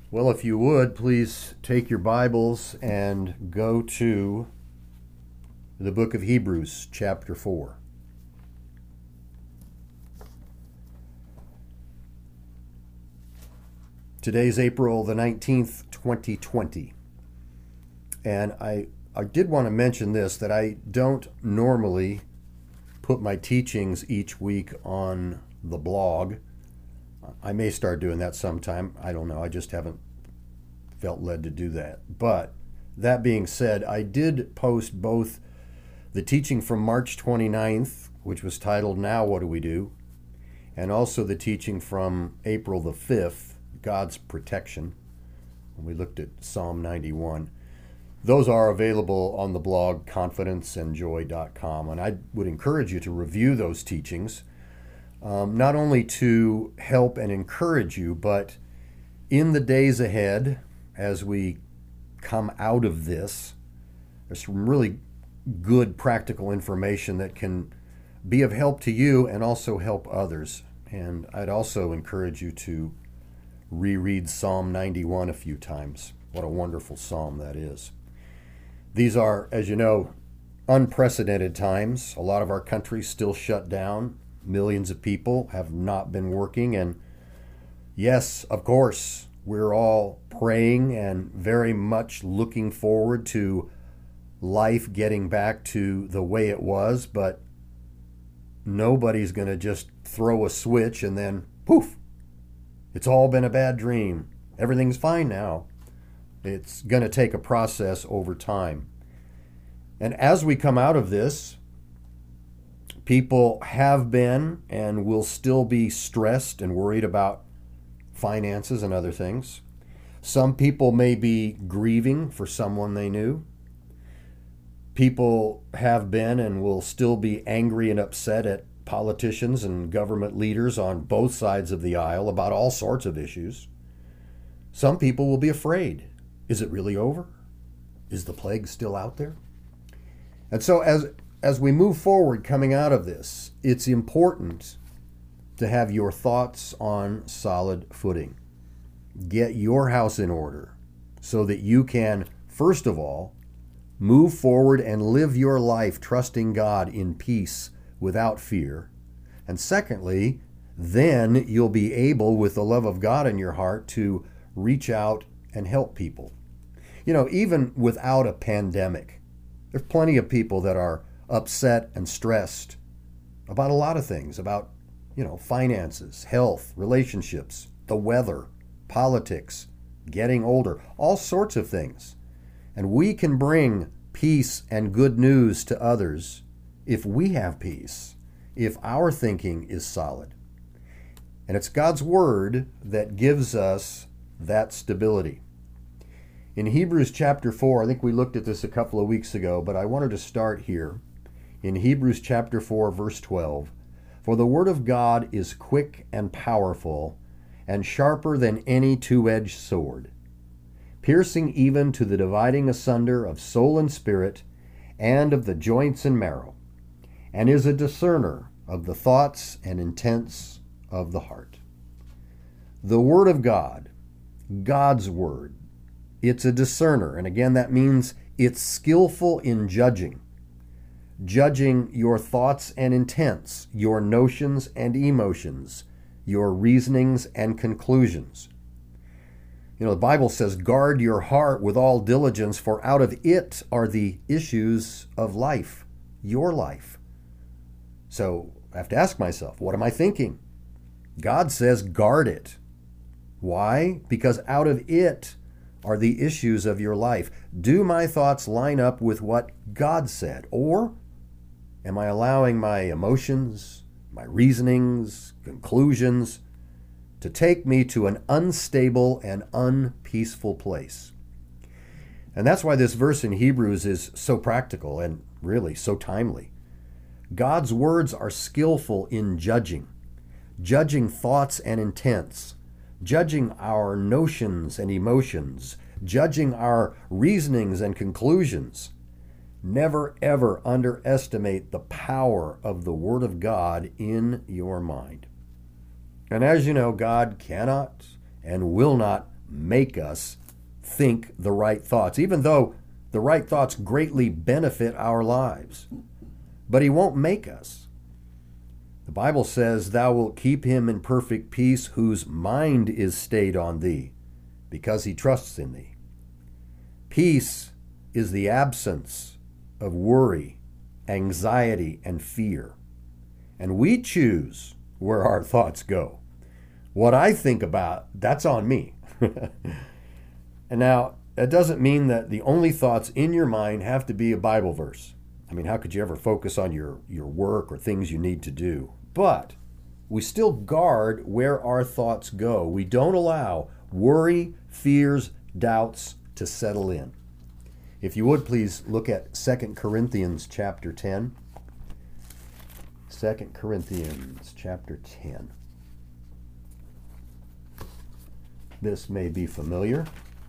Well, if you would, please take your Bibles and go to the book of Hebrews, chapter 4. Today's April the 19th, 2020. And I did want to mention this, that I don't normally put my teachings each week on the blog. I may start doing that sometime. I don't know. I just haven't felt led to do that. But that being said, I did post both the teaching from March 29th, which was titled, Now What Do We Do? And also the teaching from April the 5th, God's Protection, when we looked at Psalm 91. Those are available on the blog confidenceandjoy.com. And I would encourage you to review those teachings. Not only to help and encourage you, but in the days ahead, as we come out of this, there's some really good practical information that can be of help to you and also help others. And I'd also encourage you to reread Psalm 91 a few times. What a wonderful psalm that is. These are, as you know, unprecedented times. A lot of our country still shut down. Millions of people have not been working. And yes, of course, we're all praying and very much looking forward to life getting back to the way it was. But nobody's going to just throw a switch and then poof, it's all been a bad dream. Everything's fine now. It's going to take a process over time. And as we come out of this, people have been and will still be stressed and worried about finances and other things. Some people may be grieving for someone they knew. People have been and will still be angry and upset at politicians and government leaders on both sides of the aisle about all sorts of issues. Some people will be afraid. Is it really over? Is the plague still out there? And so as we move forward coming out of this, it's important to have your thoughts on solid footing. Get your house in order so that you can, first of all, move forward and live your life trusting God in peace without fear. And secondly, then you'll be able, with the love of God in your heart, to reach out and help people. You know, even without a pandemic, there's plenty of people that are upset and stressed about a lot of things, about, finances, health, relationships, the weather, politics, getting older, all sorts of things. And we can bring peace and good news to others if we have peace, if our thinking is solid. And it's God's Word that gives us that stability. In Hebrews chapter 4, I think we looked at this a couple of weeks ago, but I wanted to start here. In Hebrews chapter 4, verse 12, "For the word of God is quick and powerful, and sharper than any two-edged sword, piercing even to the dividing asunder of soul and spirit, and of the joints and marrow, and is a discerner of the thoughts and intents of the heart." The word of God, God's word, it's a discerner. And again, that means it's skillful in judging your thoughts and intents, your notions and emotions, your reasonings and conclusions. The Bible says, guard your heart with all diligence, for out of it are the issues of life, your life. So I have to ask myself, what am I thinking? God says, guard it. Why? Because out of it are the issues of your life. Do my thoughts line up with what God said? Or am I allowing my emotions, my reasonings, conclusions to take me to an unstable and unpeaceful place? And that's why this verse in Hebrews is so practical and really so timely. God's words are skillful in judging thoughts and intents, judging our notions and emotions, judging our reasonings and conclusions. Never, ever underestimate the power of the Word of God in your mind. And as you know, God cannot and will not make us think the right thoughts, even though the right thoughts greatly benefit our lives. But he won't make us. The Bible says, "Thou wilt keep him in perfect peace whose mind is stayed on thee, because he trusts in thee." Peace is the absence of worry, anxiety, and fear. And we choose where our thoughts go. What I think about, that's on me. And now, that doesn't mean that the only thoughts in your mind have to be a Bible verse. I mean, how could you ever focus on your work or things you need to do? But we still guard where our thoughts go. We don't allow worry, fears, doubts to settle in. If you would, please look at 2 Corinthians chapter 10. 2 Corinthians chapter 10. This may be familiar.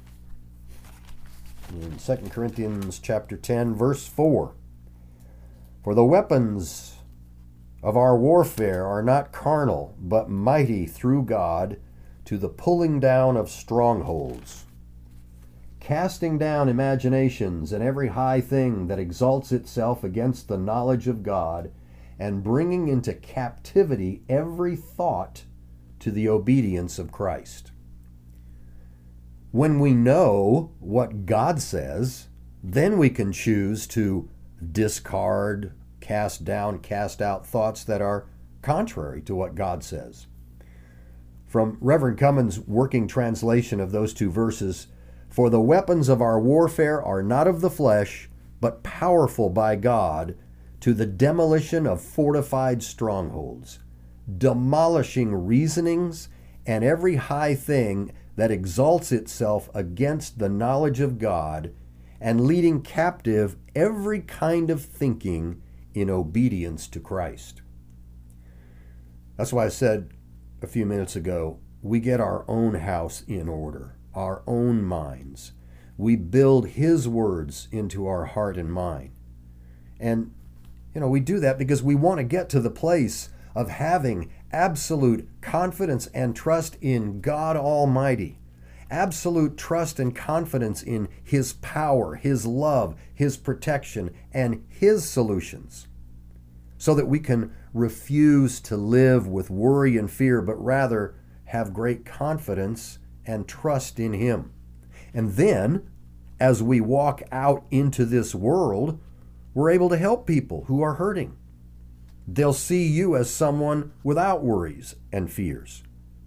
In 2 Corinthians chapter 10, verse 4. "For the weapons of our warfare are not carnal, but mighty through God to the pulling down of strongholds, casting down imaginations and every high thing that exalts itself against the knowledge of God, and bringing into captivity every thought to the obedience of Christ." When we know what God says, then we can choose to discard, cast down, cast out thoughts that are contrary to what God says. From Reverend Cummins' working translation of those two verses, "For the weapons of our warfare are not of the flesh, but powerful by God to the demolition of fortified strongholds, demolishing reasonings and every high thing that exalts itself against the knowledge of God, and leading captive every kind of thinking in obedience to Christ." That's why I said a few minutes ago, we get our own house in order, our own minds. We build His words into our heart and mind. And, we do that because we want to get to the place of having absolute confidence and trust in God Almighty. Absolute trust and confidence in His power, His love, His protection, and His solutions. So that we can refuse to live with worry and fear, but rather have great confidence and trust in Him. And then, as we walk out into this world, we're able to help people who are hurting. They'll see you as someone without worries and fears.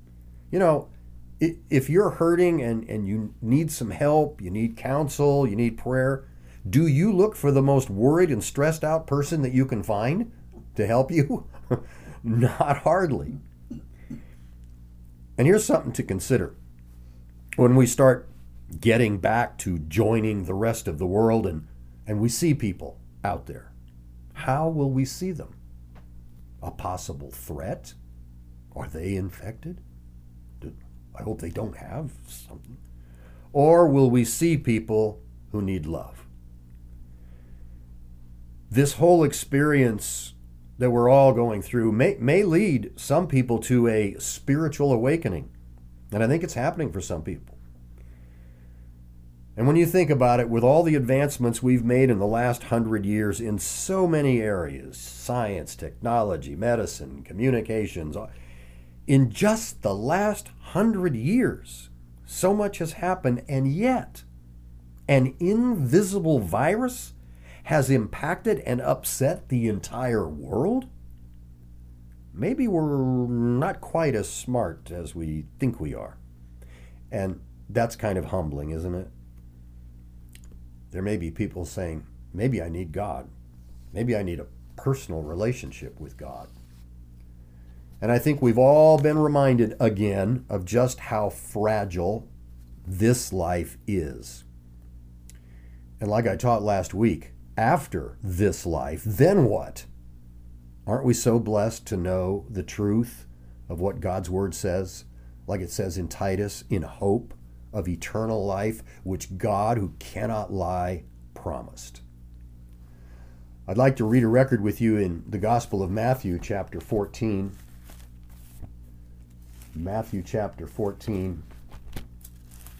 If you're hurting and you need some help, you need counsel, you need prayer, do you look for the most worried and stressed out person that you can find to help you? Not hardly. And here's something to consider. When we start getting back to joining the rest of the world and we see people out there, how will we see them? A possible threat? Are they infected? I hope they don't have something. Or will we see people who need love? This whole experience that we're all going through may lead some people to a spiritual awakening. And I think it's happening for some people. And when you think about it, with all the advancements we've made in the last 100 years in so many areas, science, technology, medicine, communications, in just the last 100 years, so much has happened, and yet an invisible virus has impacted and upset the entire world? Maybe we're not quite as smart as we think we are. And that's kind of humbling, isn't it? There may be people saying, maybe I need God. Maybe I need a personal relationship with God. And I think we've all been reminded again of just how fragile this life is. And like I taught last week, after this life, then what? Aren't we so blessed to know the truth of what God's Word says? Like it says in Titus, in hope of eternal life, which God, who cannot lie, promised. I'd like to read a record with you in the Gospel of Matthew, chapter 14. Matthew chapter 14.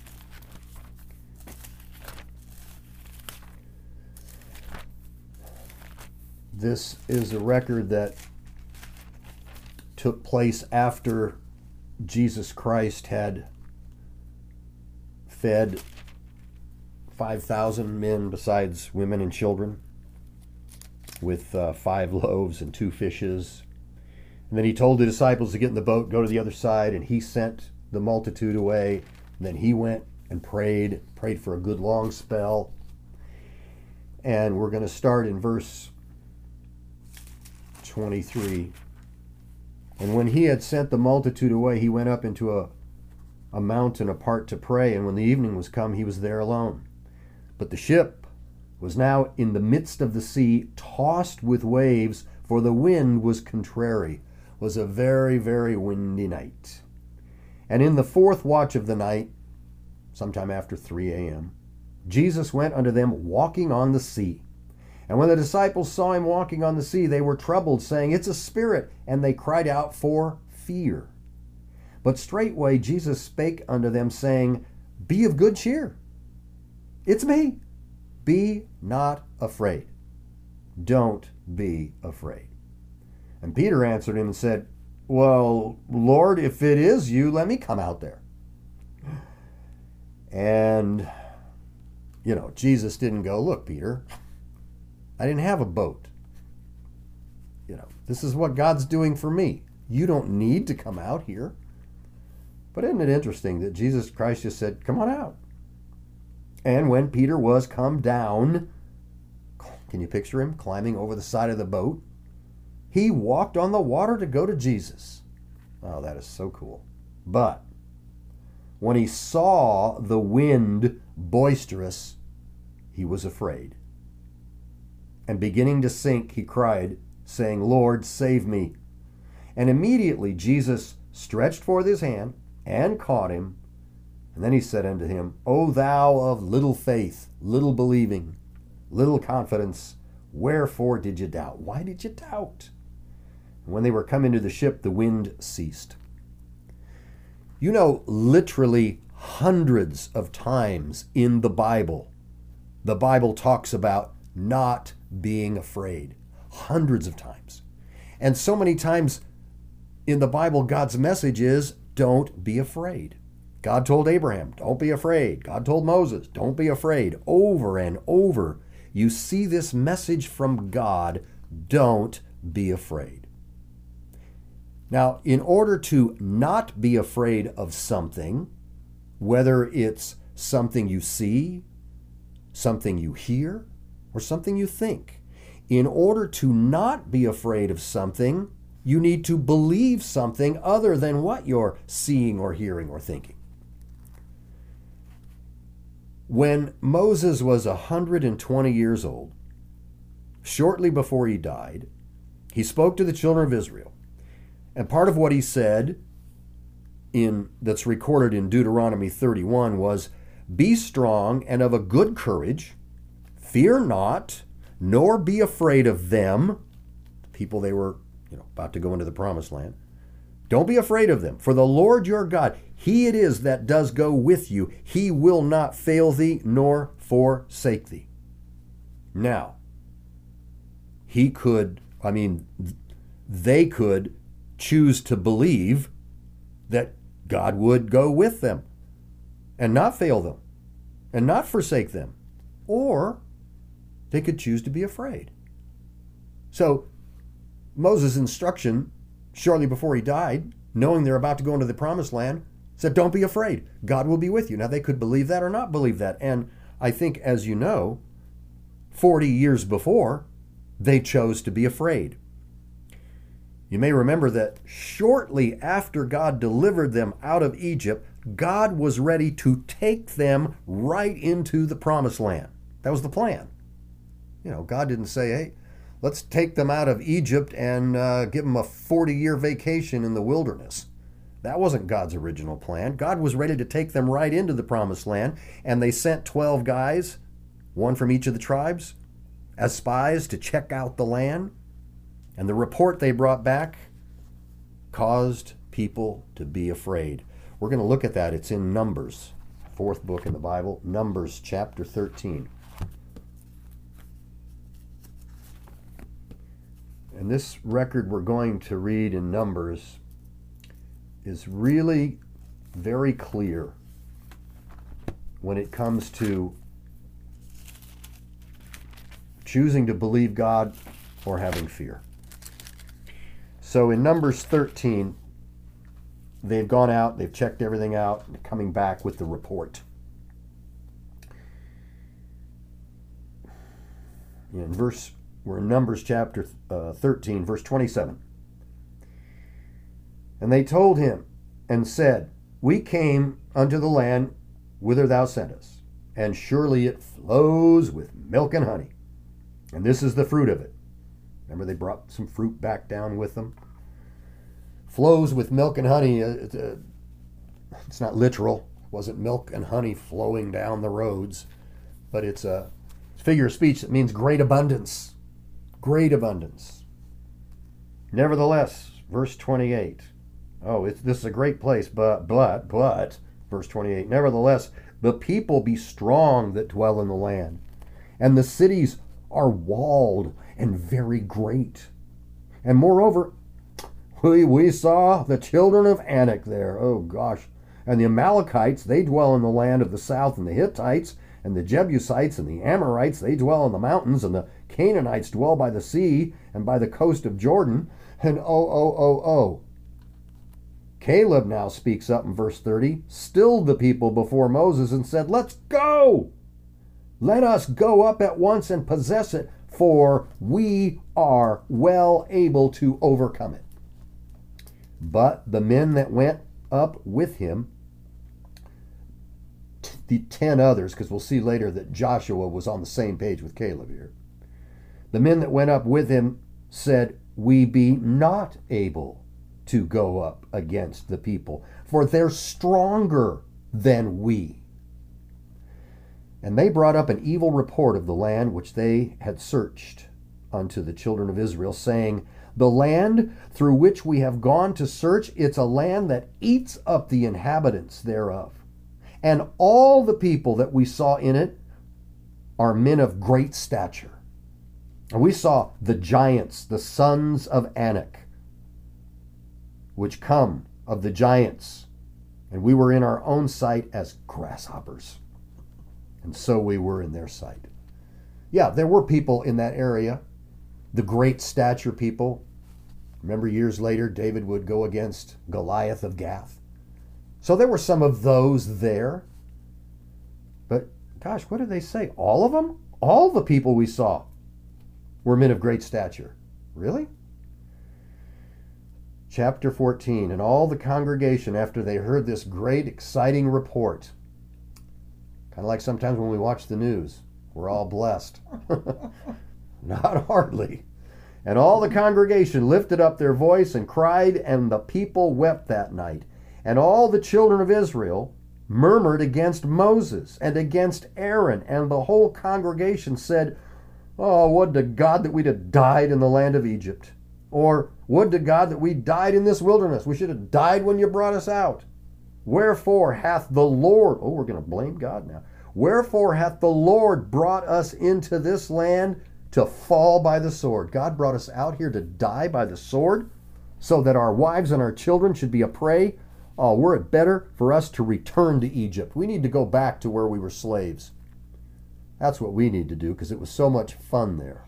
This is a record that took place after Jesus Christ had fed 5,000 men besides women and children with 5 loaves and 2 fishes. And then he told the disciples to get in the boat, go to the other side, and he sent the multitude away. And then he went and prayed for a good long spell. And we're going to start in verse 23. And when he had sent the multitude away, he went up into a mountain apart to pray. And when the evening was come, he was there alone. But the ship was now in the midst of the sea, tossed with waves, for the wind was contrary. It was a very, very windy night. And in the 4th watch of the night, sometime after 3 a.m., Jesus went unto them walking on the sea. And when the disciples saw him walking on the sea, they were troubled, saying, It's a spirit, and they cried out for fear. But straightway Jesus spake unto them, saying, Be of good cheer. It's me. Be not afraid. Don't be afraid. And Peter answered him and said, Well, Lord, if it is you, let me come out there. And, Jesus didn't go, Look, Peter, I didn't have a boat. This is what God's doing for me. You don't need to come out here. But isn't it interesting that Jesus Christ just said, Come on out. And when Peter was come down, can you picture him climbing over the side of the boat? He walked on the water to go to Jesus. Oh, that is so cool. But when he saw the wind boisterous, he was afraid. And beginning to sink, he cried, saying, Lord, save me. And immediately Jesus stretched forth his hand and caught him. And then he said unto him, O thou of little faith, little believing, little confidence, wherefore did you doubt? Why did you doubt? And when they were come into the ship, the wind ceased. Literally hundreds of times in the Bible talks about not being afraid. Hundreds of times. And so many times in the Bible, God's message is, don't be afraid. God told Abraham, don't be afraid. God told Moses, don't be afraid. Over and over, you see this message from God, don't be afraid. Now, in order to not be afraid of something, whether it's something you see, something you hear, or something you think, in order to not be afraid of something, you need to believe something other than what you're seeing or hearing or thinking. When Moses was 120 years old, shortly before he died, he spoke to the children of Israel. And part of what he said, that's recorded in Deuteronomy 31, was, Be strong and of a good courage, fear not, nor be afraid of them, the people they were about to go into the promised land. Don't be afraid of them, for the Lord your God, he it is that does go with you. He will not fail thee nor forsake thee. Now, they could choose to believe that God would go with them and not fail them and not forsake them. Or they could choose to be afraid. So Moses' instruction shortly before he died, knowing they're about to go into the promised land, said, don't be afraid. God will be with you. Now, they could believe that or not believe that. And I think, as you know, 40 years before, they chose to be afraid. You may remember that shortly after God delivered them out of Egypt, God was ready to take them right into the promised land. That was the plan. God didn't say, hey, let's take them out of Egypt and give them a 40-year vacation in the wilderness. That wasn't God's original plan. God was ready to take them right into the promised land, and they sent 12 guys, one from each of the tribes, as spies to check out the land. And the report they brought back caused people to be afraid. We're going to look at that. It's in Numbers, 4th book in the Bible, Numbers chapter 13. And this record we're going to read in Numbers is really very clear when it comes to choosing to believe God or having fear. So in Numbers 13, they've gone out, they've checked everything out, and coming back with the report. We're in Numbers chapter 13, verse 27. And they told him and said, we came unto the land whither thou sent us, and surely it flows with milk and honey. And this is the fruit of it. Remember, they brought some fruit back down with them. Flows with milk and honey. It's not literal. It wasn't milk and honey flowing down the roads, but it's a figure of speech that means great abundance. Great abundance. Nevertheless, verse 28. This is a great place, but, verse 28. Nevertheless, the people be strong that dwell in the land, and the cities are walled and very great. And moreover, we saw the children of Anak there. Oh gosh. And the Amalekites, they dwell in the land of the south, and the Hittites, and the Jebusites, and the Amorites, they dwell in the mountains, and the Canaanites dwell by the sea and by the coast of Jordan. And Caleb now speaks up in verse 30, stilled the people before Moses and said, let's go. Let us go up at once and possess it, for we are well able to overcome it. But the men that went up with him, the 10 others, because we'll see later that Joshua was on the same page with Caleb here. The men that went up with him said, we be not able to go up against the people, for they're stronger than we. And they brought up an evil report of the land which they had searched unto the children of Israel, saying, the land through which we have gone to search, it's a land that eats up the inhabitants thereof. And all the people that we saw in it are men of great stature. And we saw the giants, the sons of Anak, which come of the giants. And we were in our own sight as grasshoppers. And so we were in their sight. Yeah, there were people in that area, the great stature people. Remember, years later, David would go against Goliath of Gath. So there were some of those there. But gosh, what did they say? All of them? All the people we saw were men of great stature. Really? Chapter 14, and all the congregation, after they heard this great, exciting report, kind of like sometimes when we watch the news, we're all blessed. Not hardly. And all the congregation lifted up their voice and cried, and the people wept that night. And all the children of Israel murmured against Moses and against Aaron, and the whole congregation said, oh, would to God that we'd have died in the land of Egypt. Or, would to God that we died in this wilderness. We should have died when you brought us out. Wherefore hath the Lord, oh, we're going to blame God now. Wherefore hath the Lord brought us into this land to fall by the sword. God brought us out here to die by the sword so that our wives and our children should be a prey. Oh, were it better for us to return to Egypt. We need to go back to where we were slaves. That's what we need to do, because it was so much fun there.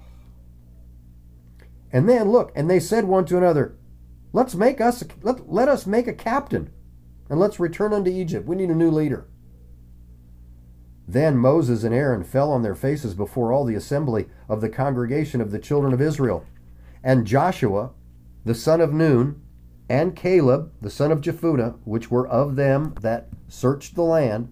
And then look, and they said one to another, let us make a captain, and let's return unto Egypt. We need a new leader. Then Moses and Aaron fell on their faces before all the assembly of the congregation of the children of Israel. And Joshua, the son of Nun, and Caleb, the son of Jephunneh, which were of them that searched the land,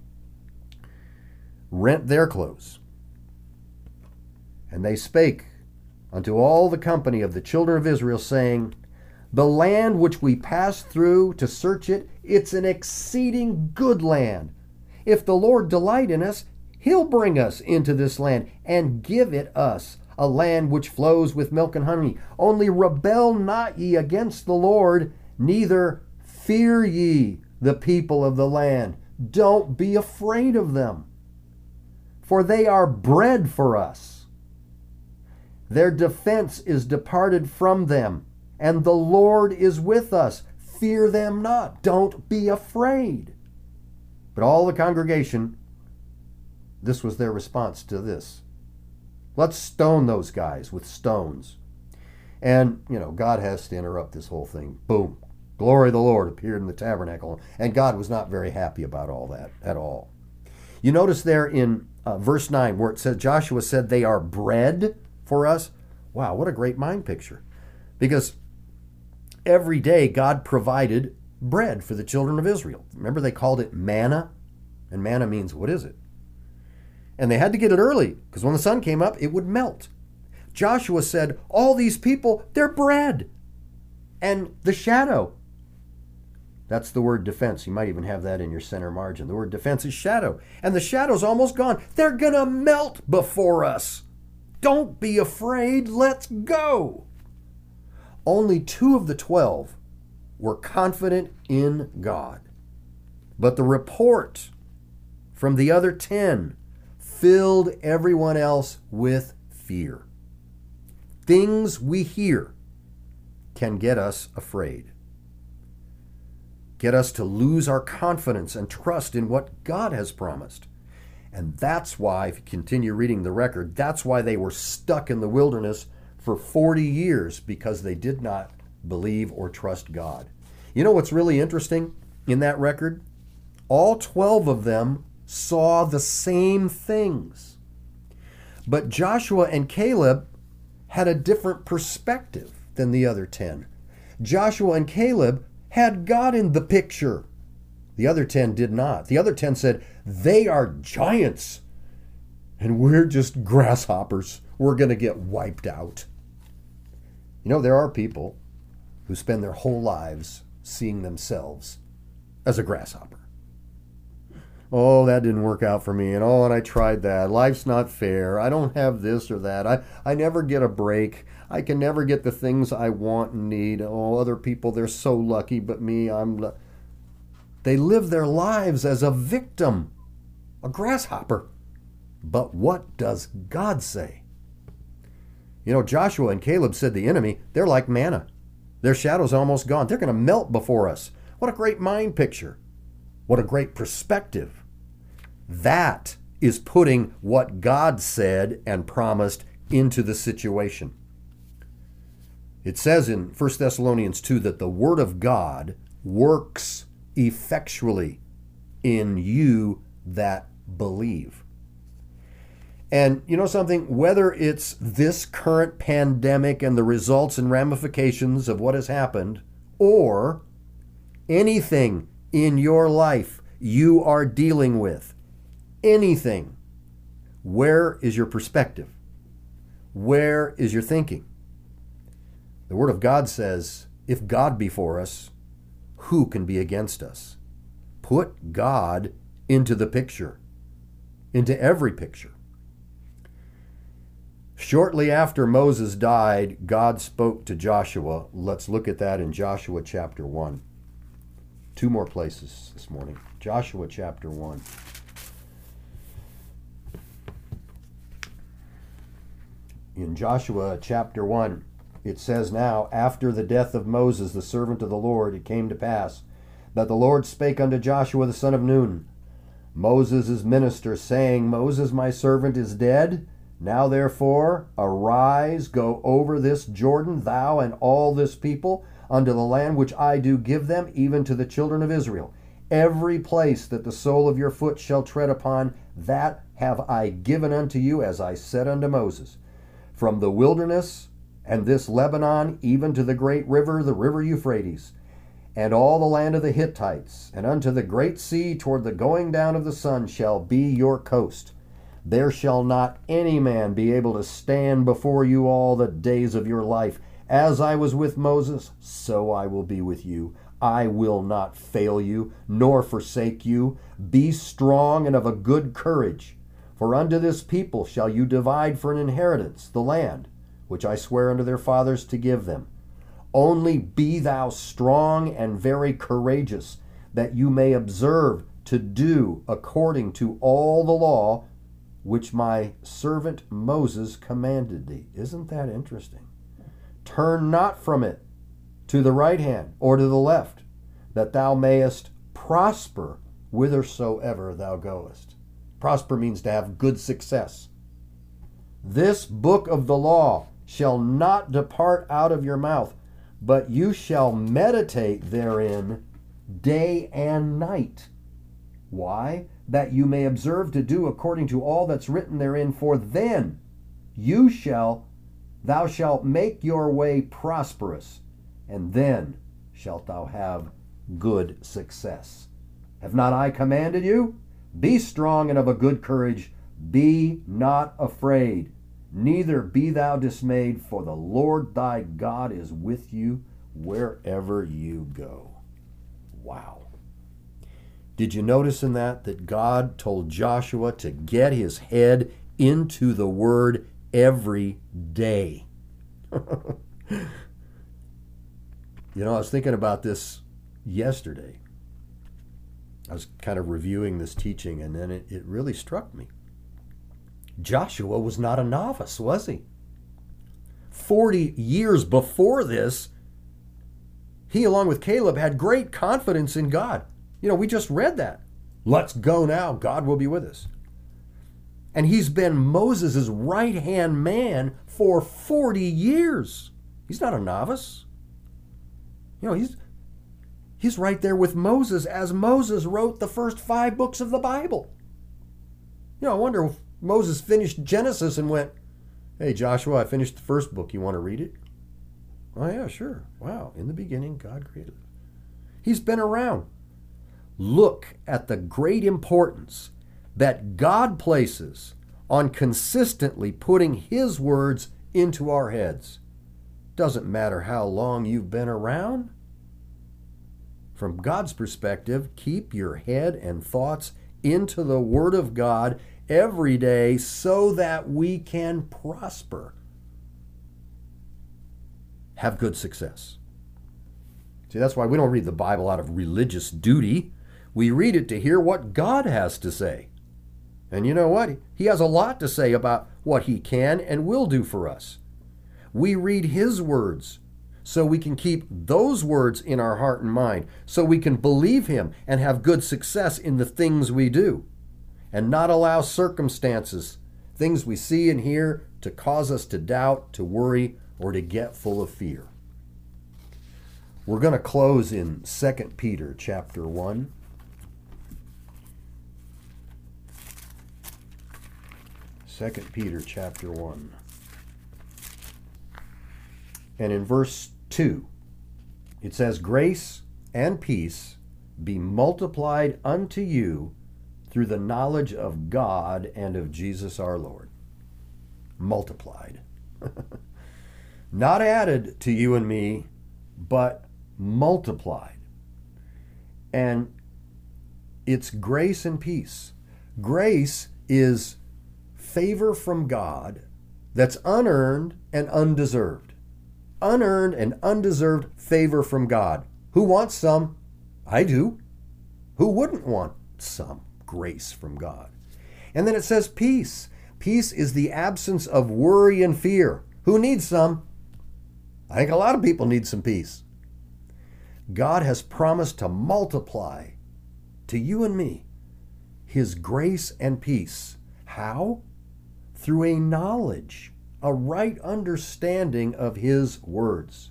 rent their clothes. And they spake unto all the company of the children of Israel, saying, the land which we passed through to search it, it's an exceeding good land. If the Lord delight in us, he'll bring us into this land and give it us, a land which flows with milk and honey. Only rebel not ye against the Lord, neither fear ye the people of the land. Don't be afraid of them, for they are bread for us. Their defense is departed from them, and the Lord is with us. Fear them not. Don't be afraid. But all the congregation, this was their response to this. Let's stone those guys with stones. And, God has to interrupt this whole thing. Boom. Glory of the Lord appeared in the tabernacle. And God was not very happy about all that at all. You notice there in verse 9 where it says, Joshua said, they are bread for us. Wow, what a great mind picture. Because every day God provided bread for the children of Israel. Remember they called it manna? And manna means, what is it? And they had to get it early because when the sun came up, it would melt. Joshua said, all these people, they're bread. And the shadow. That's the word defense. You might even have that in your center margin. The word defense is shadow. And the shadow's almost gone. They're going to melt before us. Don't be afraid. Let's go. Only 2 of the 12 were confident in God. But the report from the other 10 filled everyone else with fear. Things we hear can get us afraid. Get us to lose our confidence and trust in what God has promised. And that's why, if you continue reading the record, that's why they were stuck in the wilderness for 40 years, because they did not believe or trust God. You know what's really interesting in that record? All 12 of them saw the same things. But Joshua and Caleb had a different perspective than the other 10. Joshua and Caleb had God in the picture. The other 10 did not. The other 10 said, they are giants, and we're just grasshoppers. We're going to get wiped out. There are people who spend their whole lives seeing themselves as a grasshopper. Oh, that didn't work out for me. And I tried that. Life's not fair. I don't have this or that. I never get a break. I can never get the things I want and need. Oh, other people, they're so lucky, but me, They live their lives as a victim, a grasshopper. But what does God say? Joshua and Caleb said the enemy, they're like manna. Their shadow's almost gone. They're going to melt before us. What a great mind picture. What a great perspective. That is putting what God said and promised into the situation. It says in 1 Thessalonians 2 that the word of God works effectually in you that believe. And you know something? Whether it's this current pandemic and the results and ramifications of what has happened, or anything in your life you are dealing with, anything, where is your perspective? Where is your thinking? The Word of God says, if God be for us, who can be against us? Put God into the picture, into every picture. Shortly after Moses died, God spoke to Joshua. Let's look at that in Joshua chapter 1. 2 more places this morning. Joshua chapter 1. In Joshua chapter 1, it says, now, after the death of Moses, the servant of the Lord, it came to pass that the Lord spake unto Joshua the son of Nun, Moses' minister, saying, Moses my servant is dead. Now therefore arise, go over this Jordan, thou and all this people, unto the land which I do give them, even to the children of Israel. Every place that the sole of your foot shall tread upon, that have I given unto you, as I said unto Moses. From the wilderness and this Lebanon, even to the great river, the river Euphrates, and all the land of the Hittites, and unto the great sea toward the going down of the sun shall be your coast. There shall not any man be able to stand before you all the days of your life. As I was with Moses, so I will be with you. I will not fail you, nor forsake you. Be strong and of a good courage. For unto this people shall you divide for an inheritance the land, which I swear unto their fathers to give them. Only be thou strong and very courageous, that you may observe to do according to all the law which my servant Moses commanded thee. Isn't that interesting? Turn not from it to the right hand or to the left, that thou mayest prosper whithersoever thou goest. Prosper means to have good success. This book of the law shall not depart out of your mouth, but you shall meditate therein day and night. Why? That you may observe to do according to all that's written therein, for then thou shalt make your way prosperous, and then shalt thou have good success. Have not I commanded you? Be strong and of a good courage. Be not afraid, neither be thou dismayed, for the Lord thy God is with you wherever you go. Wow. Did you notice in that God told Joshua to get his head into the Word every day? I was thinking about this yesterday. I was kind of reviewing this teaching, and then it really struck me. Joshua was not a novice, was he? 40 years before this, he, along with Caleb, had great confidence in God. We just read that. Let's go now. God will be with us. And he's been Moses' right-hand man for 40 years. He's not a novice. He's right there with Moses as Moses wrote the first 5 books of the Bible. I wonder if Moses finished Genesis and went, "Hey, Joshua, I finished the first book. You want to read it?" "Oh, yeah, sure. Wow, in the beginning, God created it." He's been around. Look at the great importance that God places on consistently putting His words into our heads. Doesn't matter how long you've been around. From God's perspective, keep your head and thoughts into the Word of God every day so that we can prosper. Have good success. See, that's why we don't read the Bible out of religious duty. We read it to hear what God has to say. And you know what? He has a lot to say about what He can and will do for us. We read His words so we can keep those words in our heart and mind, so we can believe Him and have good success in the things we do, and not allow circumstances, things we see and hear, to cause us to doubt, to worry, or to get full of fear. We're going to close in 2 Peter chapter 1. 2 Peter chapter 1. And in verse 2, it says, "Grace and peace be multiplied unto you through the knowledge of God and of Jesus our Lord." Multiplied. Not added to you and me, but multiplied. And it's grace and peace. Grace is favor from God that's unearned and undeserved. Unearned and undeserved favor from God. Who wants some? I do. Who wouldn't want some grace from God? And then it says peace. Peace is the absence of worry and fear. Who needs some? I think a lot of people need some peace. God has promised to multiply to you and me His grace and peace. How? Through a knowledge, a right understanding of His words.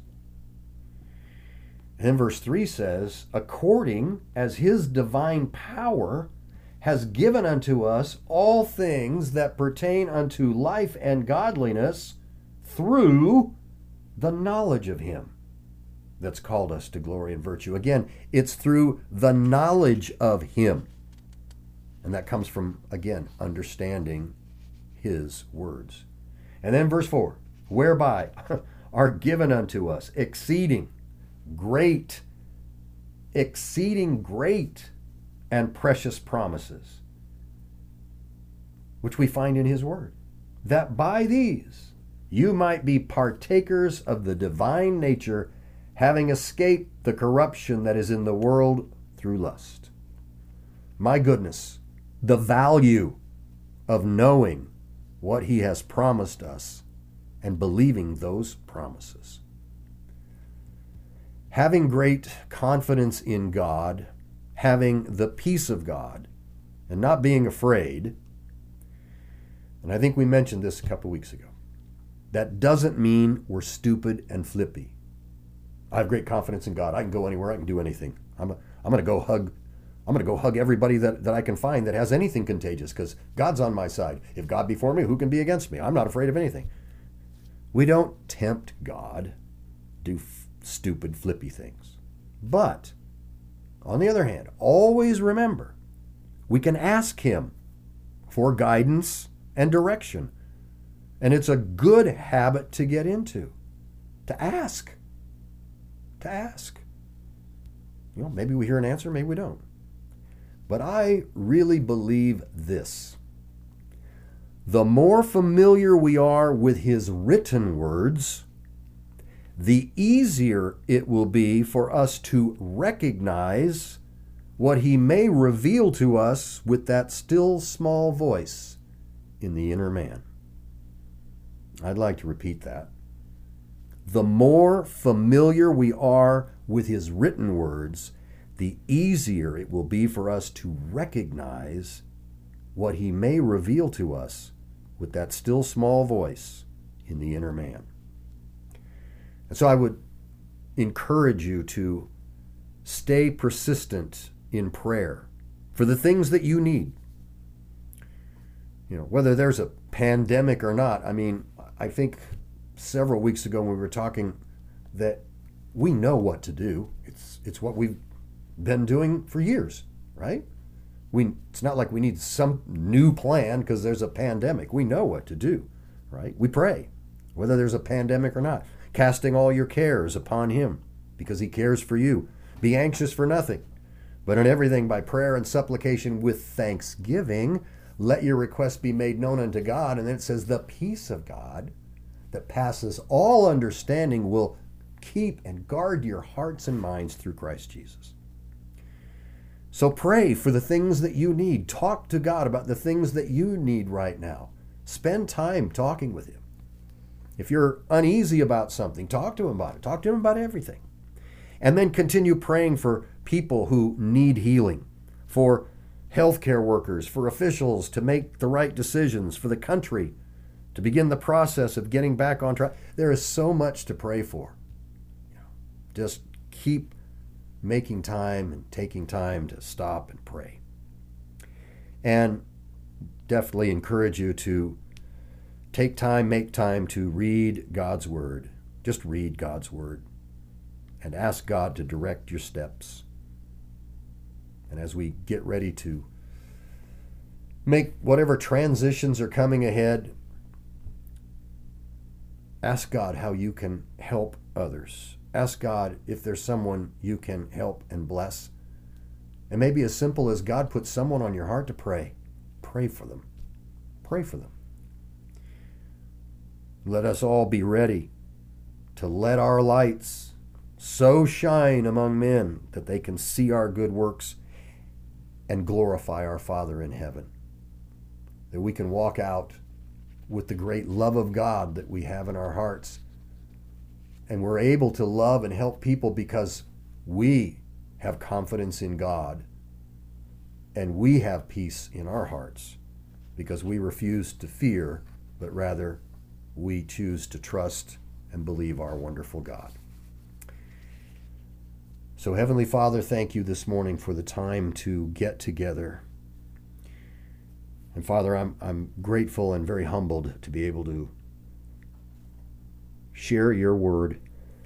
And verse 3 says, "According as His divine power has given unto us all things that pertain unto life and godliness through the knowledge of Him that's called us to glory and virtue." Again, it's through the knowledge of Him. And that comes from, again, understanding His words. And then verse 4, "Whereby are given unto us exceeding great and precious promises," which we find in His word, "that by these you might be partakers of the divine nature, having escaped the corruption that is in the world through lust." My goodness, the value of knowing what He has promised us and believing those promises. Having great confidence in God, having the peace of God, and not being afraid, and I think we mentioned this a couple weeks ago, that doesn't mean we're stupid and flippy. I have great confidence in God. I can go anywhere. I can do anything. I'm going to go hug everybody that I can find that has anything contagious because God's on my side. If God be for me, who can be against me? I'm not afraid of anything. We don't tempt God, do stupid, flippy things. But, on the other hand, always remember, we can ask Him for guidance and direction. And it's a good habit to get into, to ask. To ask. You know, maybe we hear an answer, maybe we don't. But I really believe this. The more familiar we are with His written words, the easier it will be for us to recognize what He may reveal to us with that still small voice in the inner man. I'd like to repeat that. The more familiar we are with His written words, the easier it will be for us to recognize what He may reveal to us with that still small voice in the inner man. And so I would encourage you to stay persistent in prayer for the things that you need. You know, whether there's a pandemic or not. I mean, I think several weeks ago when we were talking that we know what to do. It's what we've been doing for years, right? It's not like we need some new plan because there's a pandemic. We know what to do, right? We pray, whether there's a pandemic or not, casting all your cares upon Him because He cares for you. Be anxious for nothing, but in everything by prayer and supplication with thanksgiving, let your requests be made known unto God. And then it says, the peace of God that passes all understanding will keep and guard your hearts and minds through Christ Jesus. So pray for the things that you need. Talk to God about the things that you need right now. Spend time talking with Him. If you're uneasy about something, talk to Him about it. Talk to Him about everything. And then continue praying for people who need healing, for healthcare workers, for officials to make the right decisions, for the country to begin the process of getting back on track. There is so much to pray for. Just keep making time and taking time to stop and pray. And definitely encourage you to take time, make time to read God's Word. Just read God's Word and ask God to direct your steps. And as we get ready to make whatever transitions are coming ahead, ask God how you can help others. Ask God if there's someone you can help and bless. And maybe as simple as God put someone on your heart to pray. Pray for them. Pray for them. Let us all be ready to let our lights so shine among men that they can see our good works and glorify our Father in heaven. That we can walk out with the great love of God that we have in our hearts. And we're able to love and help people because we have confidence in God and we have peace in our hearts because we refuse to fear, but rather we choose to trust and believe our wonderful God. So Heavenly Father, thank you this morning for the time to get together. And Father, I'm grateful and very humbled to be able to share your word.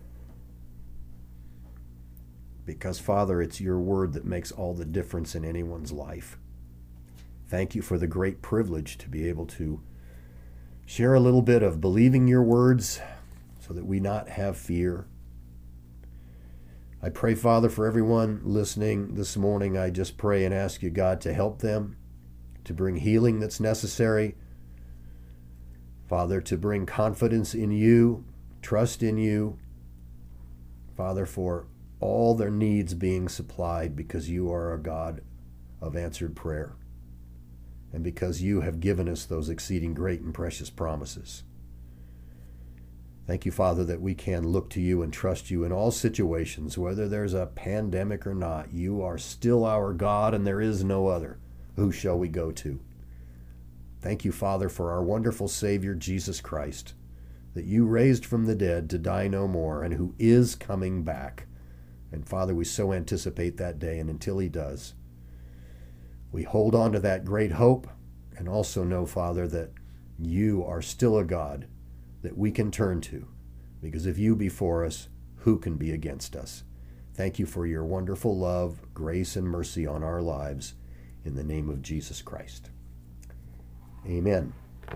Because, Father, it's your word that makes all the difference in anyone's life. Thank you for the great privilege to be able to share a little bit of believing your words so that we not have fear. I pray, Father, for everyone listening this morning. I just pray and ask you, God, to help them, to bring healing that's necessary. Father, to bring confidence in you, trust in you. Father, for all their needs being supplied because you are a God of answered prayer. and because you have given us those exceeding great and precious promises. Thank you, Father, that we can look to you and trust you in all situations, whether there's a pandemic or not. You are still our God, and there is no other. Who shall we go to? Thank you, Father, for our wonderful Savior, Jesus Christ, that you raised from the dead to die no more, and who is coming back. And Father, we so anticipate that day, and until he does, we hold on to that great hope, and also know, Father, that you are still a God that we can turn to, because if you be for us, who can be against us? Thank you for your wonderful love, grace, and mercy on our lives, in the name of Jesus Christ. Amen.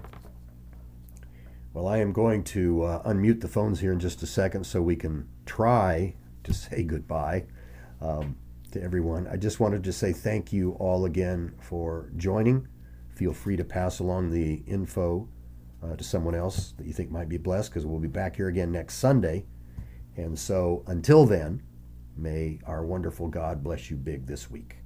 Well, I am going to unmute the phones here in just a second so we can try to say goodbye to everyone. I just wanted to say thank you all again for joining. Feel free to pass along the info to someone else that you think might be blessed, because we'll be back here again next Sunday. And so until then, may our wonderful God bless you big this week.